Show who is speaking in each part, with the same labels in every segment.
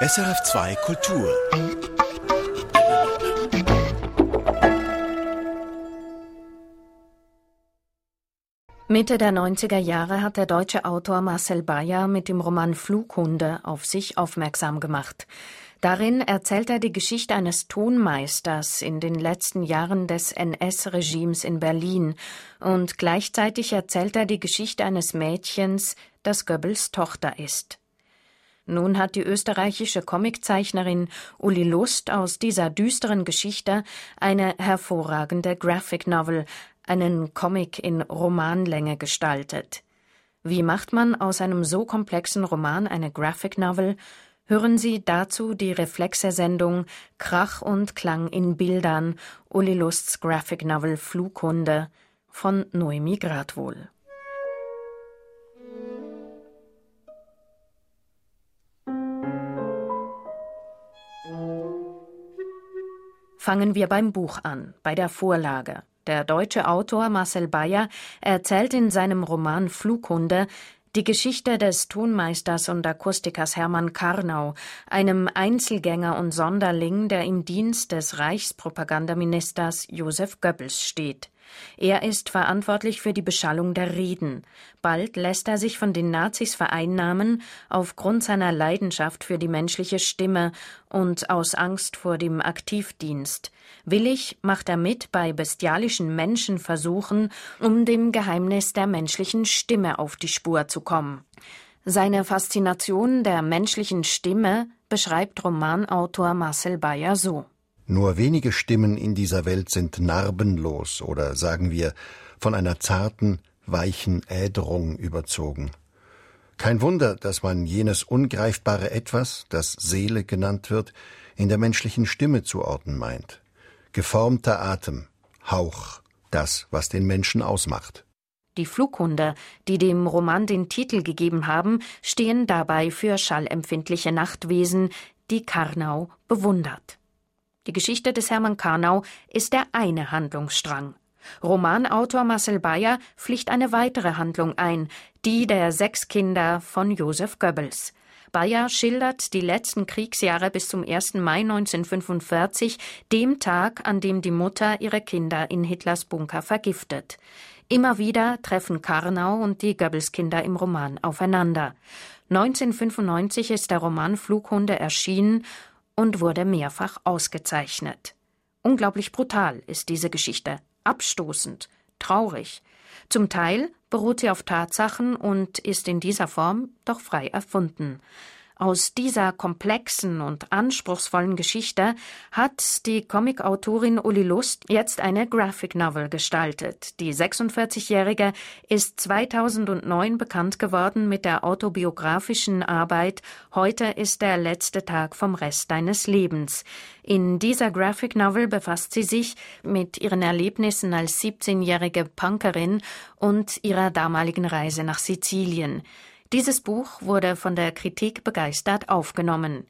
Speaker 1: SRF2 Kultur.
Speaker 2: Mitte der 90er Jahre hat der deutsche Autor Marcel Beyer mit dem Roman Flughunde auf sich aufmerksam gemacht. Darin erzählt er die Geschichte eines Tonmeisters in den letzten Jahren des NS-Regimes in Berlin und gleichzeitig erzählt er die Geschichte eines Mädchens, das Goebbels Tochter ist. Nun hat die österreichische Comiczeichnerin Uli Lust aus dieser düsteren Geschichte eine hervorragende Graphic Novel, einen Comic in Romanlänge gestaltet. Wie macht man aus einem so komplexen Roman eine Graphic Novel? Hören Sie dazu die Reflexe-Sendung Krach und Klang in Bildern, Uli Lusts Graphic Novel Flughunde von Noemi Gradwohl. Fangen wir beim Buch an, bei der Vorlage. Der deutsche Autor Marcel Beyer erzählt in seinem Roman Flughunde die Geschichte des Tonmeisters und Akustikers Hermann Karnau, einem Einzelgänger und Sonderling, der im Dienst des Reichspropagandaministers Joseph Goebbels steht. Er ist verantwortlich für die Beschallung der Reden. Bald lässt er sich von den Nazis vereinnahmen, aufgrund seiner Leidenschaft für die menschliche Stimme und aus Angst vor dem Aktivdienst. Willig macht er mit bei bestialischen Menschenversuchen, um dem Geheimnis der menschlichen Stimme auf die Spur zu kommen. Seine Faszination der menschlichen Stimme beschreibt Romanautor Marcel Beyer so:
Speaker 3: Nur wenige Stimmen in dieser Welt sind narbenlos oder, sagen wir, von einer zarten, weichen Äderung überzogen. Kein Wunder, dass man jenes ungreifbare Etwas, das Seele genannt wird, in der menschlichen Stimme zu orten meint. Geformter Atem, Hauch, das, was den Menschen ausmacht.
Speaker 2: Die Flughunde, die dem Roman den Titel gegeben haben, stehen dabei für schallempfindliche Nachtwesen, die Karnau bewundert. Die Geschichte des Hermann Karnau ist der eine Handlungsstrang. Romanautor Marcel Beyer pflicht eine weitere Handlung ein, die der 6 Kinder von Joseph Goebbels. Beyer schildert die letzten Kriegsjahre bis zum 1. Mai 1945, dem Tag, an dem die Mutter ihre Kinder in Hitlers Bunker vergiftet. Immer wieder treffen Karnau und die Goebbels-Kinder im Roman aufeinander. 1995 ist der Roman Flughunde erschienen und wurde mehrfach ausgezeichnet. Unglaublich brutal ist diese Geschichte, abstoßend, traurig. Zum Teil beruht sie auf Tatsachen und ist in dieser Form doch frei erfunden. Aus dieser komplexen und anspruchsvollen Geschichte hat die Comicautorin Uli Lust jetzt eine Graphic Novel gestaltet. Die 46-Jährige ist 2009 bekannt geworden mit der autobiografischen Arbeit »Heute ist der letzte Tag vom Rest deines Lebens«. In dieser Graphic Novel befasst sie sich mit ihren Erlebnissen als 17-jährige Punkerin und ihrer damaligen Reise nach Sizilien. Dieses Buch wurde von der Kritik begeistert aufgenommen.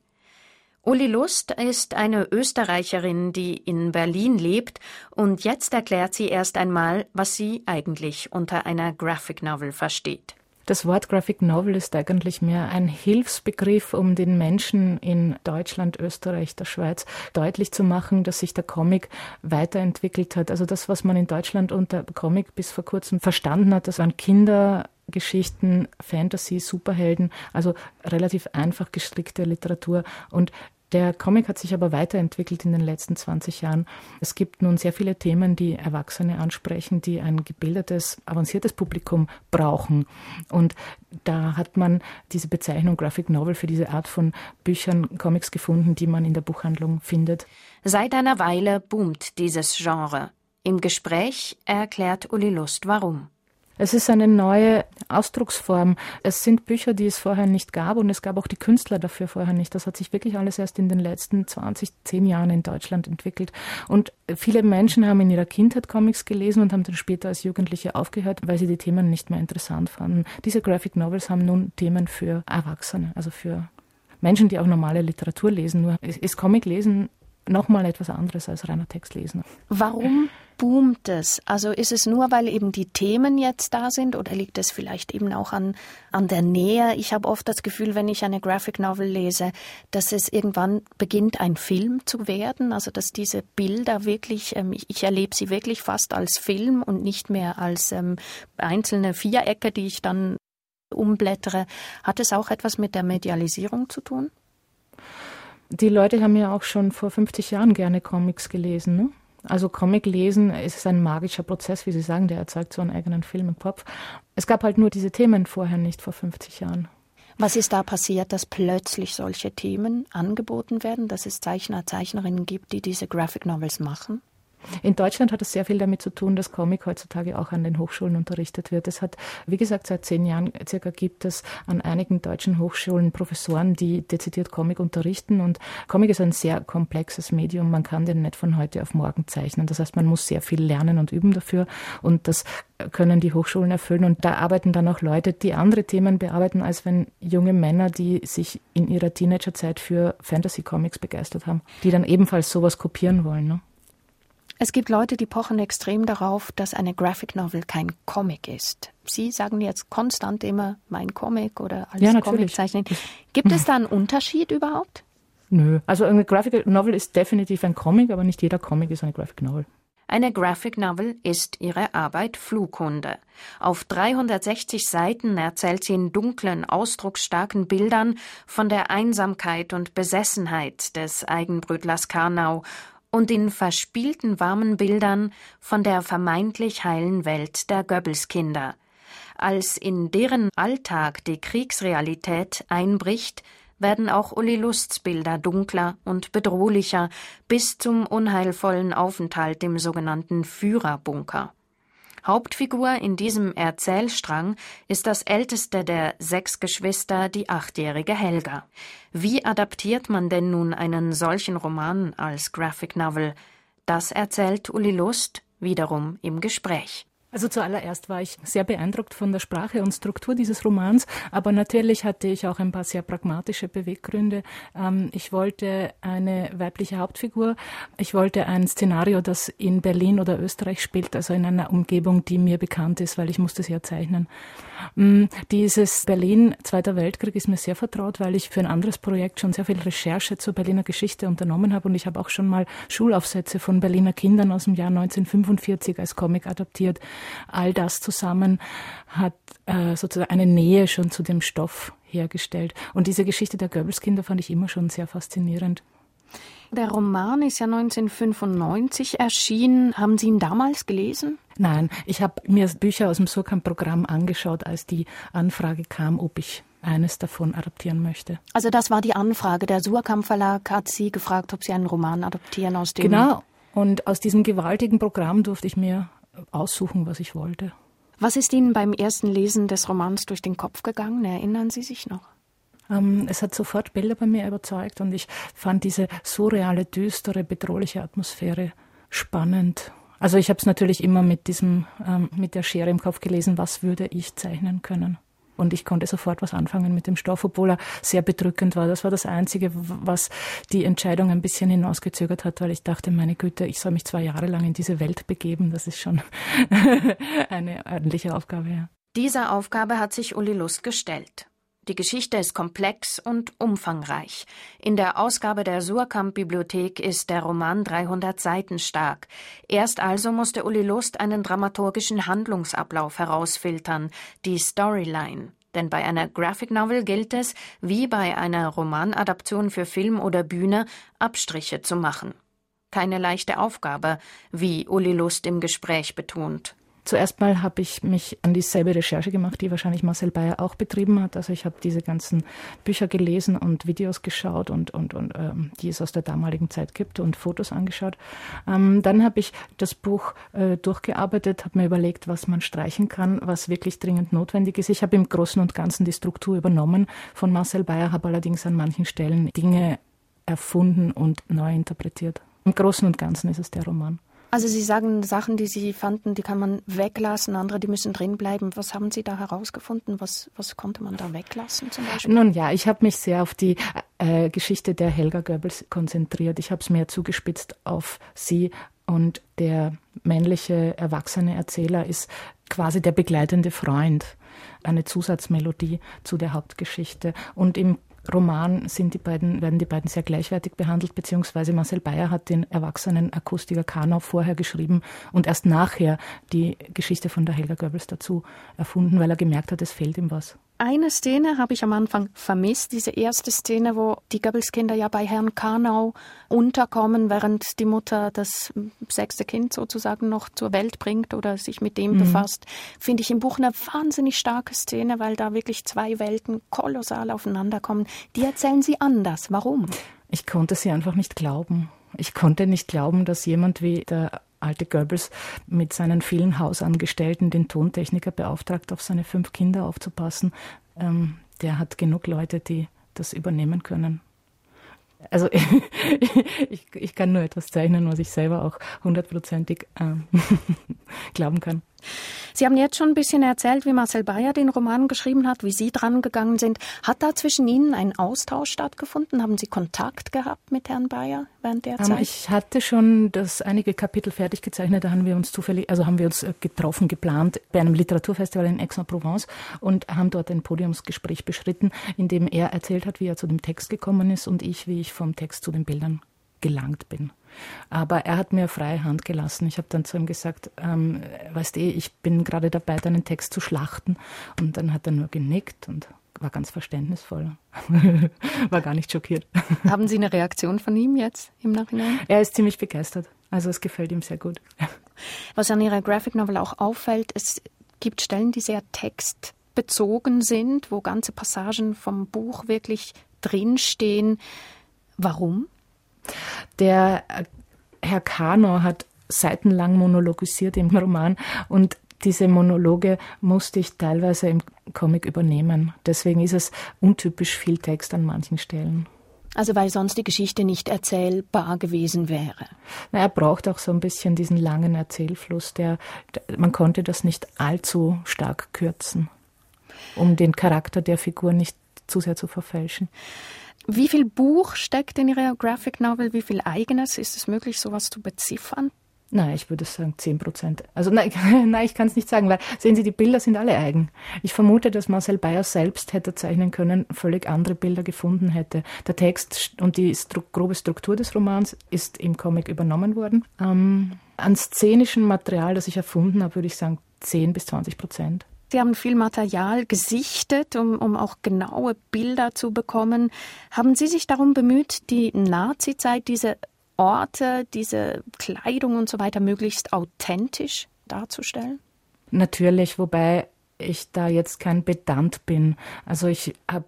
Speaker 2: Uli Lust ist eine Österreicherin, die in Berlin lebt, und jetzt erklärt sie erst einmal, was sie eigentlich unter einer Graphic Novel versteht.
Speaker 4: Das Wort Graphic Novel ist eigentlich mehr ein Hilfsbegriff, um den Menschen in Deutschland, Österreich, der Schweiz deutlich zu machen, dass sich der Comic weiterentwickelt hat. Also das, was man in Deutschland unter Comic bis vor kurzem verstanden hat, das waren Kindergeschichten, Fantasy, Superhelden, also relativ einfach gestrickte Literatur. Und der Comic hat sich aber weiterentwickelt in den letzten 20 Jahren. Es gibt nun sehr viele Themen, die Erwachsene ansprechen, die ein gebildetes, avanciertes Publikum brauchen. Und da hat man diese Bezeichnung Graphic Novel für diese Art von Büchern, Comics gefunden, die man in der Buchhandlung findet.
Speaker 2: Seit einer Weile boomt dieses Genre. Im Gespräch erklärt Uli Lust, warum.
Speaker 4: Es ist eine neue Ausdrucksform. Es sind Bücher, die es vorher nicht gab, und es gab auch die Künstler dafür vorher nicht. Das hat sich wirklich alles erst in den letzten 10 Jahren in Deutschland entwickelt. Und viele Menschen haben in ihrer Kindheit Comics gelesen und haben dann später als Jugendliche aufgehört, weil sie die Themen nicht mehr interessant fanden. Diese Graphic Novels haben nun Themen für Erwachsene, also für Menschen, die auch normale Literatur lesen. Nur ist Comic-Lesen nochmal etwas anderes als reiner Text lesen.
Speaker 2: Warum boomt es? Also ist es nur, weil eben die Themen jetzt da sind oder liegt es vielleicht eben auch an der Nähe? Ich habe oft das Gefühl, wenn ich eine Graphic Novel lese, dass es irgendwann beginnt, ein Film zu werden. Also dass diese Bilder wirklich, ich erlebe sie wirklich fast als Film und nicht mehr als einzelne Vierecke, die ich dann umblättere. Hat es auch etwas mit der Medialisierung zu tun?
Speaker 4: Die Leute haben ja auch schon vor 50 Jahren gerne Comics gelesen, ne? Also Comic lesen ist ein magischer Prozess, wie Sie sagen, der erzeugt so einen eigenen Film im Kopf. Es gab halt nur diese Themen vorher nicht, vor 50 Jahren.
Speaker 2: Was ist da passiert, dass plötzlich solche Themen angeboten werden, dass es Zeichner, Zeichnerinnen gibt, die diese Graphic Novels machen?
Speaker 4: In Deutschland hat es sehr viel damit zu tun, dass Comic heutzutage auch an den Hochschulen unterrichtet wird. Es hat, wie gesagt, seit 10 Jahren circa gibt es an einigen deutschen Hochschulen Professoren, die dezidiert Comic unterrichten. Und Comic ist ein sehr komplexes Medium. Man kann den nicht von heute auf morgen zeichnen. Das heißt, man muss sehr viel lernen und üben dafür. Und das können die Hochschulen erfüllen. Und da arbeiten dann auch Leute, die andere Themen bearbeiten, als wenn junge Männer, die sich in ihrer Teenagerzeit für Fantasy-Comics begeistert haben, die dann ebenfalls sowas kopieren wollen, ne?
Speaker 2: Es gibt Leute, die pochen extrem darauf, dass eine Graphic Novel kein Comic ist. Sie sagen jetzt konstant immer, mein Comic oder alles Comic zeichnen. Gibt es da einen Unterschied überhaupt?
Speaker 4: Nö, also eine Graphic Novel ist definitiv ein Comic, aber nicht jeder Comic ist eine Graphic Novel.
Speaker 2: Eine Graphic Novel ist ihre Arbeit Flughunde. Auf 360 Seiten erzählt sie in dunklen, ausdrucksstarken Bildern von der Einsamkeit und Besessenheit des Eigenbrötlers Karnau und in verspielten, warmen Bildern von der vermeintlich heilen Welt der Goebbels-Kinder. Als in deren Alltag die Kriegsrealität einbricht, werden auch Uli Lusts Bilder dunkler und bedrohlicher bis zum unheilvollen Aufenthalt im sogenannten Führerbunker. Hauptfigur in diesem Erzählstrang ist das älteste der 6 Geschwister, die 8-jährige Helga. Wie adaptiert man denn nun einen solchen Roman als Graphic Novel? Das erzählt Uli Lust wiederum im Gespräch.
Speaker 4: Also zuallererst war ich sehr beeindruckt von der Sprache und Struktur dieses Romans, aber natürlich hatte ich auch ein paar sehr pragmatische Beweggründe. Ich wollte eine weibliche Hauptfigur, ich wollte ein Szenario, das in Berlin oder Österreich spielt, also in einer Umgebung, die mir bekannt ist, weil ich musste sie ja zeichnen. Dieses Berlin, Zweiter Weltkrieg, ist mir sehr vertraut, weil ich für ein anderes Projekt schon sehr viel Recherche zur Berliner Geschichte unternommen habe und ich habe auch schon mal Schulaufsätze von Berliner Kindern aus dem Jahr 1945 als Comic adaptiert. All das zusammen hat sozusagen eine Nähe schon zu dem Stoff hergestellt. Und diese Geschichte der Goebbels-Kinder fand ich immer schon sehr faszinierend.
Speaker 2: Der Roman ist ja 1995 erschienen. Haben Sie ihn damals gelesen?
Speaker 4: Nein, ich habe mir Bücher aus dem Suhrkamp-Programm angeschaut, als die Anfrage kam, ob ich eines davon adaptieren möchte.
Speaker 2: Also das war die Anfrage. Der Suhrkamp-Verlag hat Sie gefragt, ob Sie einen Roman adaptieren aus dem...
Speaker 4: Genau, und aus diesem gewaltigen Programm durfte ich mir aussuchen, was ich wollte.
Speaker 2: Was ist Ihnen beim ersten Lesen des Romans durch den Kopf gegangen? Erinnern Sie sich noch?
Speaker 4: Es hat sofort Bilder bei mir überzeugt und ich fand diese surreale, düstere, bedrohliche Atmosphäre spannend. Also ich habe es natürlich immer mit der Schere im Kopf gelesen, was würde ich zeichnen können. Und ich konnte sofort was anfangen mit dem Stoff, obwohl er sehr bedrückend war. Das war das Einzige, was die Entscheidung ein bisschen hinausgezögert hat, weil ich dachte, meine Güte, ich soll mich 2 Jahre lang in diese Welt begeben. Das ist schon eine ordentliche Aufgabe. Ja.
Speaker 2: Dieser Aufgabe hat sich Uli Lust gestellt. Die Geschichte ist komplex und umfangreich. In der Ausgabe der Suhrkamp-Bibliothek ist der Roman 300 Seiten stark. Erst also musste Uli Lust einen dramaturgischen Handlungsablauf herausfiltern, die Storyline. Denn bei einer Graphic Novel gilt es, wie bei einer Romanadaption für Film oder Bühne, Abstriche zu machen. Keine leichte Aufgabe, wie Uli Lust im Gespräch betont.
Speaker 4: Zuerst mal habe ich mich an dieselbe Recherche gemacht, die wahrscheinlich Marcel Beyer auch betrieben hat. Also ich habe diese ganzen Bücher gelesen und Videos geschaut und die es aus der damaligen Zeit gibt und Fotos angeschaut. Dann habe ich das Buch durchgearbeitet, habe mir überlegt, was man streichen kann, was wirklich dringend notwendig ist. Ich habe im Großen und Ganzen die Struktur übernommen von Marcel Beyer, habe allerdings an manchen Stellen Dinge erfunden und neu interpretiert. Im Großen und Ganzen ist es der Roman.
Speaker 2: Also Sie sagen, Sachen, die Sie fanden, die kann man weglassen, andere, die müssen drin bleiben. Was haben Sie da herausgefunden? Was konnte man da weglassen zum Beispiel?
Speaker 4: Nun ja, ich habe mich sehr auf die Geschichte der Helga Goebbels konzentriert. Ich habe es mehr zugespitzt auf sie und der männliche, erwachsene Erzähler ist quasi der begleitende Freund, eine Zusatzmelodie zu der Hauptgeschichte. Und im Roman werden die beiden sehr gleichwertig behandelt, beziehungsweise Marcel Beyer hat den erwachsenen Akustiker Karnau vorher geschrieben und erst nachher die Geschichte von der Helga Goebbels dazu erfunden, weil er gemerkt hat, es fehlt ihm was.
Speaker 2: Eine Szene habe ich am Anfang vermisst, diese erste Szene, wo die Goebbels-Kinder ja bei Herrn Karnau unterkommen, während die Mutter das 6. Kind sozusagen noch zur Welt bringt oder sich mit dem befasst, finde ich im Buch eine wahnsinnig starke Szene, weil da wirklich 2 Welten kolossal aufeinander kommen. Die erzählen sie anders. Warum?
Speaker 4: Ich konnte sie einfach nicht glauben. Ich konnte nicht glauben, dass jemand wie der alte Goebbels mit seinen vielen Hausangestellten den Tontechniker beauftragt, auf seine 5 Kinder aufzupassen. Der hat genug Leute, die das übernehmen können. Also ich kann nur etwas zeichnen, was ich selber auch 100%ig glauben kann.
Speaker 2: Sie haben jetzt schon ein bisschen erzählt, wie Marcel Beyer den Roman geschrieben hat, wie Sie dran gegangen sind. Hat da zwischen Ihnen ein Austausch stattgefunden? Haben Sie Kontakt gehabt mit Herrn Beyer während der Zeit?
Speaker 4: Ich hatte schon einige Kapitel fertig gezeichnet. Da haben wir uns getroffen, geplant bei einem Literaturfestival in Aix-en-Provence und haben dort ein Podiumsgespräch beschritten, in dem er erzählt hat, wie er zu dem Text gekommen ist und ich, wie ich vom Text zu den Bildern gelangt bin. Aber er hat mir freie Hand gelassen. Ich habe dann zu ihm gesagt, weißt du, ich bin gerade dabei, deinen Text zu schlachten. Und dann hat er nur genickt und war ganz verständnisvoll. War gar nicht schockiert.
Speaker 2: Haben Sie eine Reaktion von ihm jetzt im Nachhinein?
Speaker 4: Er ist ziemlich begeistert. Also es gefällt ihm sehr gut.
Speaker 2: Was an Ihrer Graphic Novel auch auffällt, es gibt Stellen, die sehr textbezogen sind, wo ganze Passagen vom Buch wirklich drinstehen. Warum?
Speaker 4: Der Herr Karnau hat seitenlang monologisiert im Roman und diese Monologe musste ich teilweise im Comic übernehmen. Deswegen ist es untypisch viel Text an manchen Stellen.
Speaker 2: Also weil sonst die Geschichte nicht erzählbar gewesen wäre?
Speaker 4: Er braucht auch so ein bisschen diesen langen Erzählfluss. Man konnte das nicht allzu stark kürzen, um den Charakter der Figur nicht zu sehr zu verfälschen.
Speaker 2: Wie viel Buch steckt in Ihrer Graphic Novel? Wie viel Eigenes? Ist es möglich, sowas zu beziffern?
Speaker 4: Nein, ich würde sagen 10%. Also nein, ich kann es nicht sagen, weil, sehen Sie, die Bilder sind alle eigen. Ich vermute, dass Marcel Beyer selbst hätte zeichnen können, völlig andere Bilder gefunden hätte. Der Text und die grobe Struktur des Romans ist im Comic übernommen worden. An szenischem Material, das ich erfunden habe, würde ich sagen 10-20%.
Speaker 2: Sie haben viel Material gesichtet, um auch genaue Bilder zu bekommen. Haben Sie sich darum bemüht, die Nazi-Zeit, diese Orte, diese Kleidung und so weiter möglichst authentisch darzustellen?
Speaker 4: Natürlich, wobei ich da jetzt kein Pedant bin. Also ich habe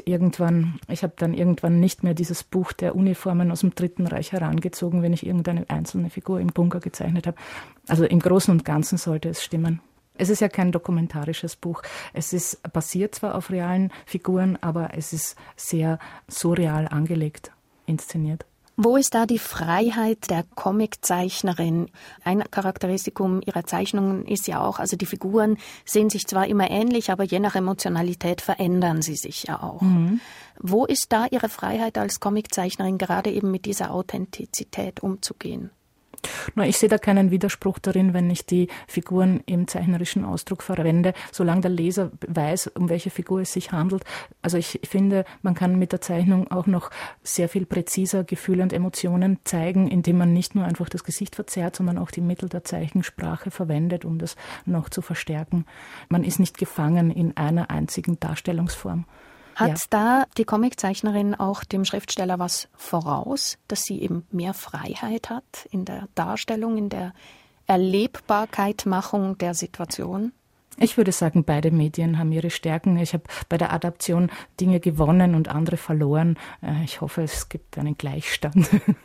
Speaker 4: dann irgendwann nicht mehr dieses Buch der Uniformen aus dem Dritten Reich herangezogen, wenn ich irgendeine einzelne Figur im Bunker gezeichnet habe. Also im Großen und Ganzen sollte es stimmen. Es ist ja kein dokumentarisches Buch. Es ist basiert zwar auf realen Figuren, aber es ist sehr surreal angelegt, inszeniert.
Speaker 2: Wo ist da die Freiheit der Comiczeichnerin? Ein Charakteristikum ihrer Zeichnungen ist ja auch, also die Figuren sehen sich zwar immer ähnlich, aber je nach Emotionalität verändern sie sich ja auch. Mhm. Wo ist da Ihre Freiheit als Comiczeichnerin, gerade eben mit dieser Authentizität umzugehen?
Speaker 4: Ich sehe da keinen Widerspruch darin, wenn ich die Figuren im zeichnerischen Ausdruck verwende, solange der Leser weiß, um welche Figur es sich handelt. Also ich finde, man kann mit der Zeichnung auch noch sehr viel präziser Gefühle und Emotionen zeigen, indem man nicht nur einfach das Gesicht verzerrt, sondern auch die Mittel der Zeichensprache verwendet, um das noch zu verstärken. Man ist nicht gefangen in einer einzigen Darstellungsform.
Speaker 2: Hat da die Comiczeichnerin auch dem Schriftsteller was voraus, dass sie eben mehr Freiheit hat in der Darstellung, in der Erlebbarkeitmachung der Situation?
Speaker 4: Ich würde sagen, beide Medien haben ihre Stärken. Ich habe bei der Adaption Dinge gewonnen und andere verloren. Ich hoffe, es gibt einen Gleichstand.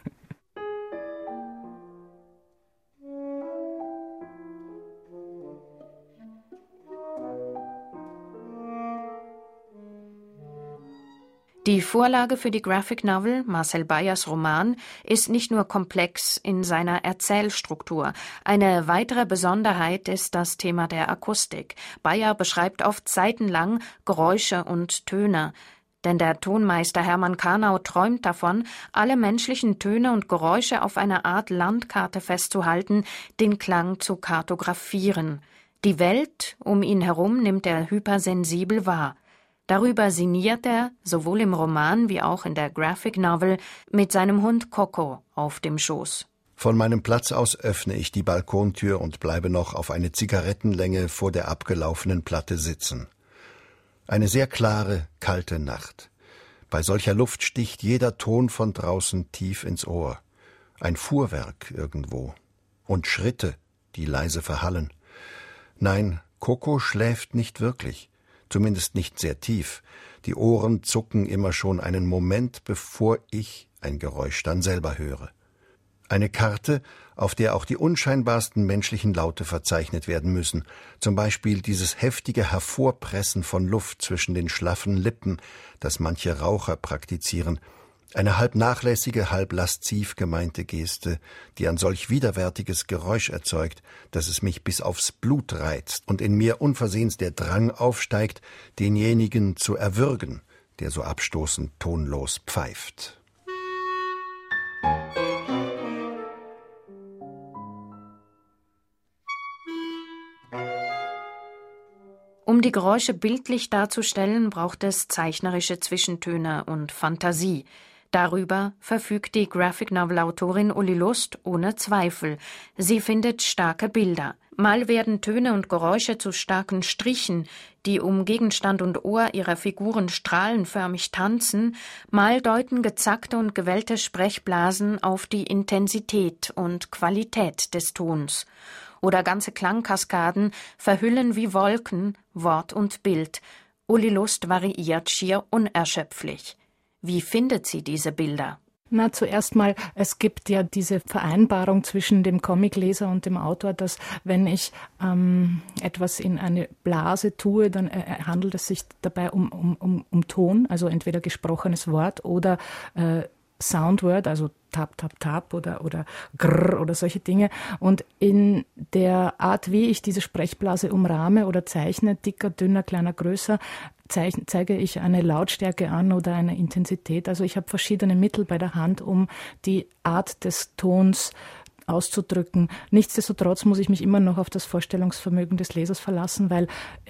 Speaker 2: Die Vorlage für die Graphic Novel, Marcel Beyers Roman, ist nicht nur komplex in seiner Erzählstruktur. Eine weitere Besonderheit ist das Thema der Akustik. Beyer beschreibt oft seitenlang Geräusche und Töne. Denn der Tonmeister Hermann Karnau träumt davon, alle menschlichen Töne und Geräusche auf einer Art Landkarte festzuhalten, den Klang zu kartografieren. Die Welt um ihn herum nimmt er hypersensibel wahr. Darüber sinniert er, sowohl im Roman wie auch in der Graphic Novel, mit seinem Hund Coco auf dem Schoß.
Speaker 3: Von meinem Platz aus öffne ich die Balkontür und bleibe noch auf eine Zigarettenlänge vor der abgelaufenen Platte sitzen. Eine sehr klare, kalte Nacht. Bei solcher Luft sticht jeder Ton von draußen tief ins Ohr. Ein Fuhrwerk irgendwo. Und Schritte, die leise verhallen. Nein, Coco schläft nicht wirklich. Zumindest nicht sehr tief. Die Ohren zucken immer schon einen Moment, bevor ich ein Geräusch dann selber höre. Eine Karte, auf der auch die unscheinbarsten menschlichen Laute verzeichnet werden müssen, zum Beispiel dieses heftige Hervorpressen von Luft zwischen den schlaffen Lippen, das manche Raucher praktizieren, eine halb nachlässige, halb lasziv gemeinte Geste, die ein solch widerwärtiges Geräusch erzeugt, dass es mich bis aufs Blut reizt und in mir unversehens der Drang aufsteigt, denjenigen zu erwürgen, der so abstoßend tonlos pfeift.
Speaker 2: Um die Geräusche bildlich darzustellen, braucht es zeichnerische Zwischentöne und Fantasie. Darüber verfügt die Graphic-Novel-Autorin Uli Lust ohne Zweifel. Sie findet starke Bilder. Mal werden Töne und Geräusche zu starken Strichen, die um Gegenstand und Ohr ihrer Figuren strahlenförmig tanzen, mal deuten gezackte und gewellte Sprechblasen auf die Intensität und Qualität des Tons. Oder ganze Klangkaskaden verhüllen wie Wolken Wort und Bild. Uli Lust variiert schier unerschöpflich. Wie findet sie diese Bilder?
Speaker 4: Na, zuerst mal, es gibt ja diese Vereinbarung zwischen dem Comicleser und dem Autor, dass wenn ich etwas in eine Blase tue, dann handelt es sich dabei um Ton, also entweder gesprochenes Wort oder Soundword, also Tap, Tap, Tap oder Grrr oder solche Dinge. Und in der Art, wie ich diese Sprechblase umrahme oder zeichne, dicker, dünner, kleiner, größer, zeige ich eine Lautstärke an oder eine Intensität. Also ich habe verschiedene Mittel bei der Hand, um die Art des Tons auszudrücken. Nichtsdestotrotz muss ich mich immer noch auf das Vorstellungsvermögen des Lesers verlassen, weil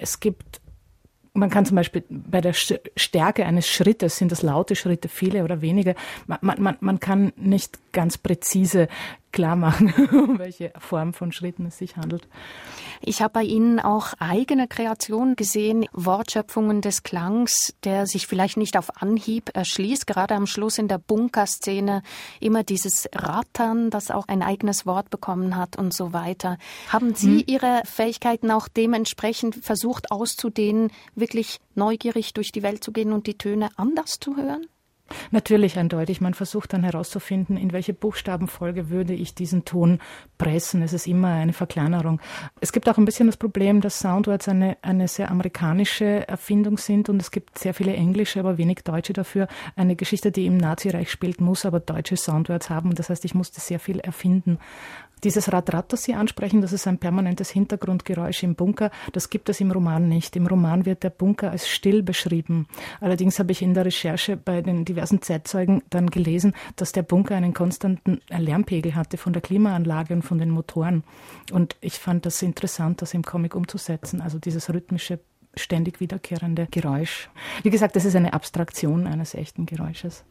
Speaker 4: man kann zum Beispiel bei der Stärke eines Schrittes, sind das laute Schritte, viele oder wenige, man kann nicht ganz präzise klar machen, um welche Form von Schritten es sich handelt.
Speaker 2: Ich habe bei Ihnen auch eigene Kreationen gesehen, Wortschöpfungen des Klangs, der sich vielleicht nicht auf Anhieb erschließt, gerade am Schluss in der Bunkerszene, immer dieses Rattern, das auch ein eigenes Wort bekommen hat und so weiter. Haben Sie Ihre Fähigkeiten auch dementsprechend versucht auszudehnen, wirklich neugierig durch die Welt zu gehen und die Töne anders zu hören?
Speaker 4: Natürlich eindeutig. Man versucht dann herauszufinden, in welche Buchstabenfolge würde ich diesen Ton pressen. Es ist immer eine Verkleinerung. Es gibt auch ein bisschen das Problem, dass Soundwords eine sehr amerikanische Erfindung sind und es gibt sehr viele englische, aber wenig deutsche dafür. Eine Geschichte, die im Nazireich spielt, muss aber deutsche Soundwords haben. Das heißt, ich musste sehr viel erfinden. Dieses Rad-Rad, das Sie ansprechen, das ist ein permanentes Hintergrundgeräusch im Bunker. Das gibt es im Roman nicht. Im Roman wird der Bunker als still beschrieben. Allerdings habe ich in der Recherche bei den diversen Zeitzeugen dann gelesen, dass der Bunker einen konstanten Lärmpegel hatte von der Klimaanlage und von den Motoren. Und ich fand das interessant, das im Comic umzusetzen. Also dieses rhythmische, ständig wiederkehrende Geräusch. Wie gesagt, das ist eine Abstraktion eines echten Geräusches.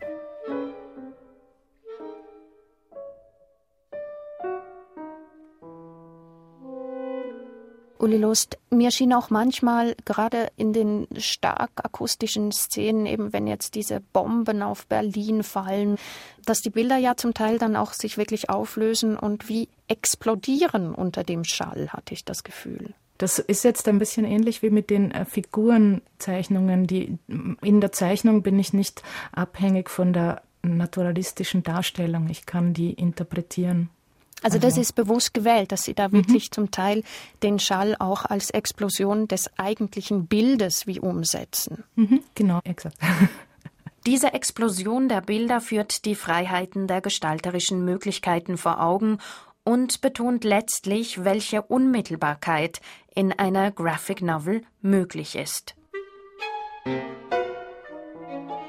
Speaker 2: Uli Lust, mir schien auch manchmal, gerade in den stark akustischen Szenen, eben wenn jetzt diese Bomben auf Berlin fallen, dass die Bilder ja zum Teil dann auch sich wirklich auflösen und wie explodieren unter dem Schall, hatte ich das Gefühl.
Speaker 4: Das ist jetzt ein bisschen ähnlich wie mit den Figurenzeichnungen. In der Zeichnung bin ich nicht abhängig von der naturalistischen Darstellung. Ich kann die interpretieren.
Speaker 2: Also das ist bewusst gewählt, dass Sie da wirklich zum Teil den Schall auch als Explosion des eigentlichen Bildes wie umsetzen.
Speaker 4: Genau, exakt.
Speaker 2: Diese Explosion der Bilder führt die Freiheiten der gestalterischen Möglichkeiten vor Augen und betont letztlich, welche Unmittelbarkeit in einer Graphic Novel möglich ist.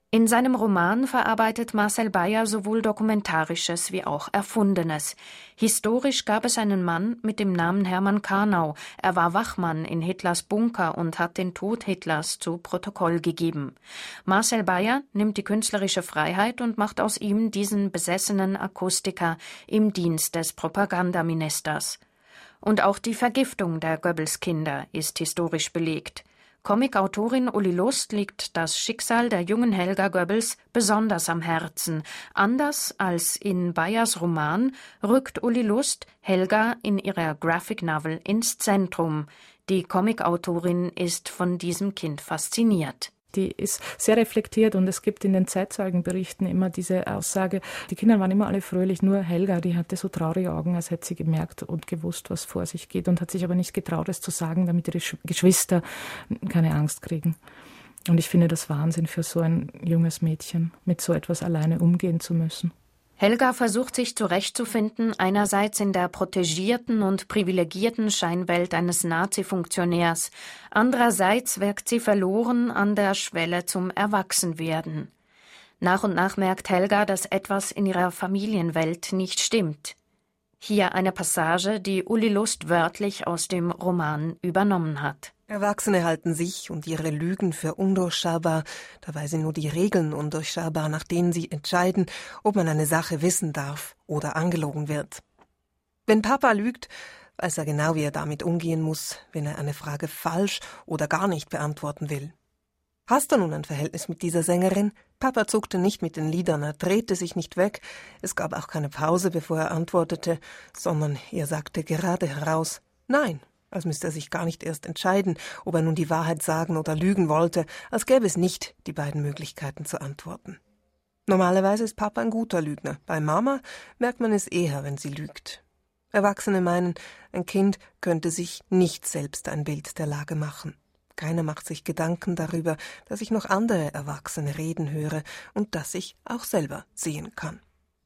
Speaker 2: In seinem Roman verarbeitet Marcel Beyer sowohl Dokumentarisches wie auch Erfundenes. Historisch gab es einen Mann mit dem Namen Hermann Karnau. Er war Wachmann in Hitlers Bunker und hat den Tod Hitlers zu Protokoll gegeben. Marcel Beyer nimmt die künstlerische Freiheit und macht aus ihm diesen besessenen Akustiker im Dienst des Propagandaministers. Und auch die Vergiftung der Goebbels-Kinder ist historisch belegt. Comicautorin Uli Lust liegt das Schicksal der jungen Helga Goebbels besonders am Herzen. Anders als in Beyers Roman rückt Uli Lust Helga in ihrer Graphic Novel ins Zentrum. Die Comicautorin ist von diesem Kind fasziniert.
Speaker 4: Die ist sehr reflektiert und es gibt in den Zeitzeugenberichten immer diese Aussage, die Kinder waren immer alle fröhlich, nur Helga, die hatte so traurige Augen, als hätte sie gemerkt und gewusst, was vor sich geht und hat sich aber nicht getraut, es zu sagen, damit ihre Geschwister keine Angst kriegen. Und ich finde das Wahnsinn für so ein junges Mädchen, mit so etwas alleine umgehen zu müssen.
Speaker 2: Helga versucht sich zurechtzufinden, einerseits in der protegierten und privilegierten Scheinwelt eines Nazi-Funktionärs, andererseits wirkt sie verloren an der Schwelle zum Erwachsenwerden. Nach und nach merkt Helga, dass etwas in ihrer Familienwelt nicht stimmt. Hier eine Passage, die Uli Lust wörtlich aus dem Roman übernommen hat.
Speaker 1: Erwachsene halten sich und ihre Lügen für undurchschaubar, dabei sind nur die Regeln undurchschaubar, nach denen sie entscheiden, ob man eine Sache wissen darf oder angelogen wird. Wenn Papa lügt, weiß er genau, wie er damit umgehen muss, wenn er eine Frage falsch oder gar nicht beantworten will. Hast du nun ein Verhältnis mit dieser Sängerin? Papa zuckte nicht mit den Lidern, er drehte sich nicht weg, es gab auch keine Pause, bevor er antwortete, sondern er sagte gerade heraus, nein. Als müsste er sich gar nicht erst entscheiden, ob er nun die Wahrheit sagen oder lügen wollte, als gäbe es nicht die beiden Möglichkeiten zu antworten. Normalerweise ist Papa ein guter Lügner. Bei Mama merkt man es eher, wenn sie lügt. Erwachsene meinen, ein Kind könnte sich nicht selbst ein Bild der Lage machen. Keiner macht sich Gedanken darüber, dass ich noch andere Erwachsene reden höre und dass ich auch selber sehen kann.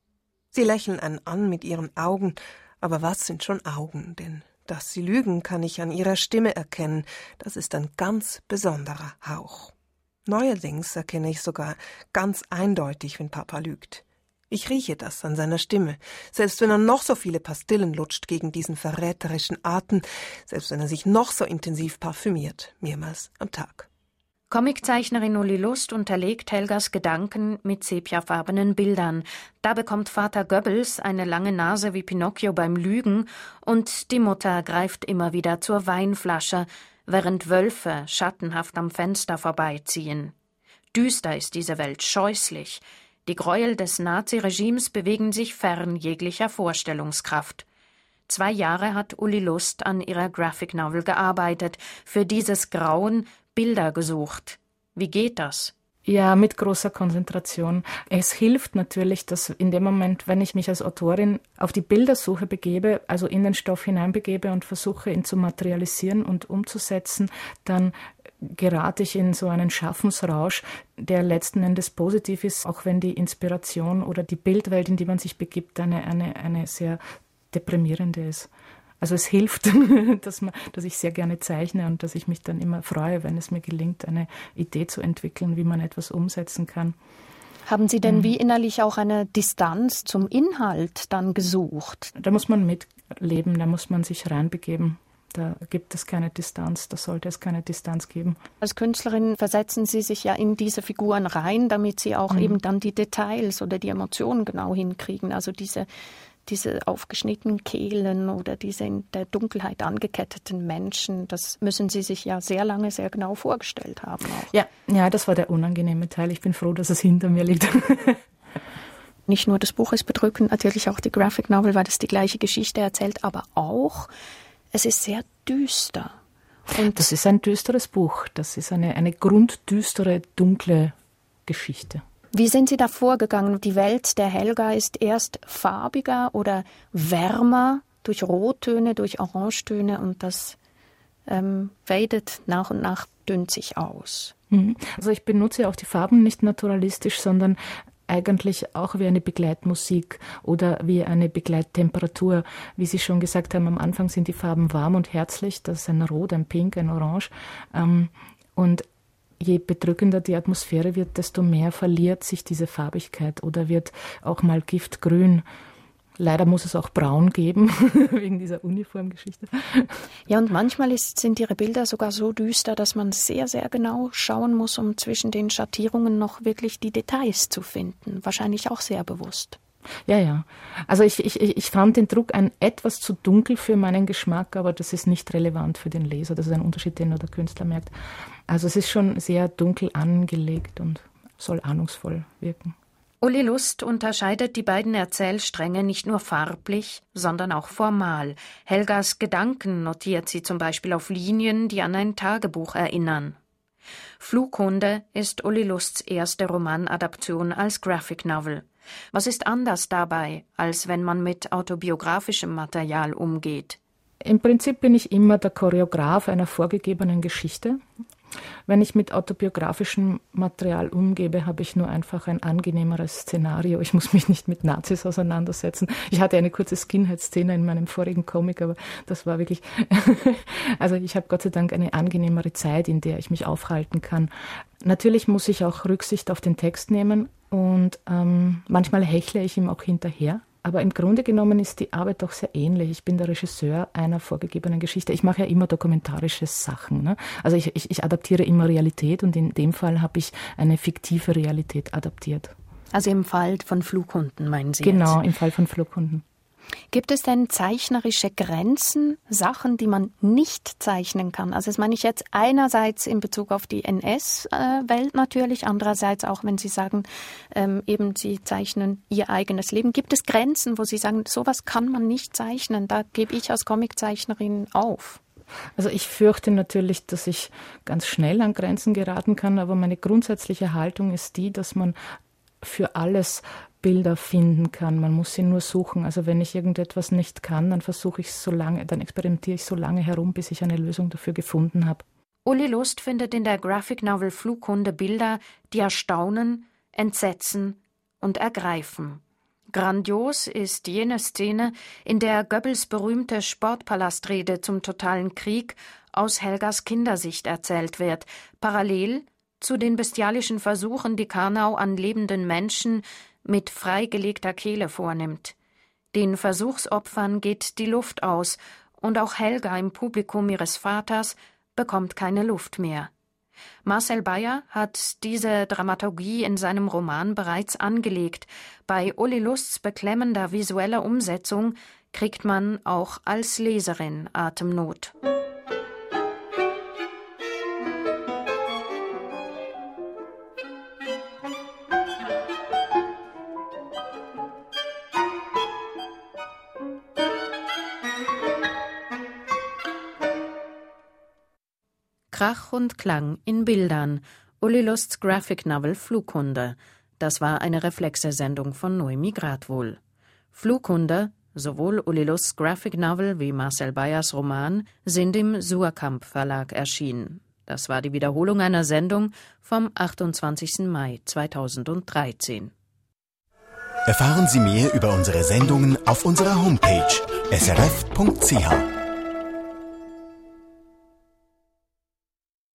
Speaker 1: Sie lächeln einen an mit ihren Augen, aber was sind schon Augen, denn dass sie lügen, kann ich an ihrer Stimme erkennen. Das ist ein ganz besonderer Hauch. Neuerdings erkenne ich sogar ganz eindeutig, wenn Papa lügt. Ich rieche das an seiner Stimme. Selbst wenn er noch so viele Pastillen lutscht gegen diesen verräterischen Atem, selbst wenn er sich noch so intensiv parfümiert, mehrmals am Tag.
Speaker 2: Comiczeichnerin Uli Lust unterlegt Helgas Gedanken mit sepiafarbenen Bildern. Da bekommt Vater Goebbels eine lange Nase wie Pinocchio beim Lügen und die Mutter greift immer wieder zur Weinflasche, während Wölfe schattenhaft am Fenster vorbeiziehen. Düster ist diese Welt, scheußlich. Die Gräuel des Naziregimes bewegen sich fern jeglicher Vorstellungskraft. 2 Jahre hat Uli Lust an ihrer Graphic Novel gearbeitet, für dieses Grauen Bilder gesucht. Wie geht das?
Speaker 4: Ja, mit großer Konzentration. Es hilft natürlich, dass in dem Moment, wenn ich mich als Autorin auf die Bildersuche begebe, also in den Stoff hineinbegebe und versuche, ihn zu materialisieren und umzusetzen, dann gerate ich in so einen Schaffensrausch, der letzten Endes positiv ist, auch wenn die Inspiration oder die Bildwelt, in die man sich begibt, eine sehr deprimierende ist. Also es hilft, dass ich sehr gerne zeichne und dass ich mich dann immer freue, wenn es mir gelingt, eine Idee zu entwickeln, wie man etwas umsetzen kann.
Speaker 2: Haben Sie denn wie innerlich auch eine Distanz zum Inhalt dann gesucht?
Speaker 4: Da muss man mitleben, da muss man sich reinbegeben. Da gibt es keine Distanz, da sollte es keine Distanz geben.
Speaker 2: Als Künstlerin versetzen Sie sich ja in diese Figuren rein, damit Sie auch eben dann die Details oder die Emotionen genau hinkriegen. Also diese aufgeschnittenen Kehlen oder diese in der Dunkelheit angeketteten Menschen, das müssen Sie sich ja sehr lange, sehr genau vorgestellt haben auch.
Speaker 4: Ja, das war der unangenehme Teil. Ich bin froh, dass es hinter mir liegt.
Speaker 2: Nicht nur das Buch ist bedrückend, natürlich auch die Graphic Novel, weil das die gleiche Geschichte erzählt, aber auch, es ist sehr düster.
Speaker 4: Und das ist ein düsteres Buch. Das ist eine grunddüstere, dunkle Geschichte.
Speaker 2: Wie sind Sie da vorgegangen? Die Welt der Helga ist erst farbiger oder wärmer durch Rottöne, durch Orangetöne und das fadet nach und nach, dünnt sich aus.
Speaker 4: Also ich benutze auch die Farben nicht naturalistisch, sondern eigentlich auch wie eine Begleitmusik oder wie eine Begleittemperatur. Wie Sie schon gesagt haben, am Anfang sind die Farben warm und herzlich. Das ist ein Rot, ein Pink, ein Orange. Und je bedrückender die Atmosphäre wird, desto mehr verliert sich diese Farbigkeit oder wird auch mal giftgrün. Leider muss es auch braun geben, wegen dieser Uniformgeschichte.
Speaker 5: Ja, und manchmal sind Ihre Bilder sogar so düster, dass man sehr, sehr genau schauen muss, um zwischen den Schattierungen noch wirklich die Details zu finden. Wahrscheinlich auch sehr bewusst.
Speaker 4: Ja. Also ich fand den Druck etwas zu dunkel für meinen Geschmack, aber das ist nicht relevant für den Leser. Das ist ein Unterschied, den nur der Künstler merkt. Also es ist schon sehr dunkel angelegt und soll ahnungsvoll wirken.
Speaker 2: Uli Lust unterscheidet die beiden Erzählstränge nicht nur farblich, sondern auch formal. Helgas Gedanken notiert sie zum Beispiel auf Linien, die an ein Tagebuch erinnern. Flughunde ist Uli Lusts erste Romanadaption als Graphic Novel. Was ist anders dabei, als wenn man mit autobiografischem Material umgeht?
Speaker 4: Im Prinzip bin ich immer der Choreograf einer vorgegebenen Geschichte. Wenn ich mit autobiografischem Material umgebe, habe ich nur einfach ein angenehmeres Szenario. Ich muss mich nicht mit Nazis auseinandersetzen. Ich hatte eine kurze Skinhead-Szene in meinem vorigen Comic, aber das war wirklich... Also ich habe Gott sei Dank eine angenehmere Zeit, in der ich mich aufhalten kann. Natürlich muss ich auch Rücksicht auf den Text nehmen und manchmal hechle ich ihm auch hinterher. Aber im Grunde genommen ist die Arbeit doch sehr ähnlich. Ich bin der Regisseur einer vorgegebenen Geschichte. Ich mache ja immer dokumentarische Sachen, ne? Also ich adaptiere immer Realität und in dem Fall habe ich eine fiktive Realität adaptiert.
Speaker 5: Also im Fall von Flughunden, meinen Sie
Speaker 4: Genau,
Speaker 5: jetzt?
Speaker 4: Im Fall von Flughunden.
Speaker 5: Gibt es denn zeichnerische Grenzen, Sachen, die man nicht zeichnen kann? Also das meine ich jetzt einerseits in Bezug auf die NS-Welt natürlich, andererseits auch, wenn Sie sagen, eben Sie zeichnen Ihr eigenes Leben. Gibt es Grenzen, wo Sie sagen, sowas kann man nicht zeichnen, da gebe ich als Comiczeichnerin auf?
Speaker 4: Also ich fürchte natürlich, dass ich ganz schnell an Grenzen geraten kann, aber meine grundsätzliche Haltung ist die, dass man für alles Bilder finden kann. Man muss sie nur suchen. Also wenn ich irgendetwas nicht kann, dann experimentiere ich so lange herum, bis ich eine Lösung dafür gefunden habe.
Speaker 2: Uli Lust findet in der Graphic Novel Flughunde Bilder, die erstaunen, entsetzen und ergreifen. Grandios ist jene Szene, in der Goebbels berühmte Sportpalastrede zum totalen Krieg aus Helgas Kindersicht erzählt wird, parallel zu den bestialischen Versuchen, die Karnau an lebenden Menschen mit freigelegter Kehle vornimmt. Den Versuchsopfern geht die Luft aus, und auch Helga im Publikum ihres Vaters bekommt keine Luft mehr. Marcel Beyer hat diese Dramaturgie in seinem Roman bereits angelegt. Bei Uli Lusts beklemmender visueller Umsetzung kriegt man auch als Leserin Atemnot. Krach und Klang in Bildern. Uli Lusts Graphic Novel Flughunde. Das war eine Reflexe-Sendung von Noemi Gradwohl. Flughunde, sowohl Uli Lusts Graphic Novel wie Marcel Beyers Roman, sind im Suhrkamp Verlag erschienen. Das war die Wiederholung einer Sendung vom 28. Mai 2013.
Speaker 6: Erfahren Sie mehr über unsere Sendungen auf unserer Homepage srf.ch.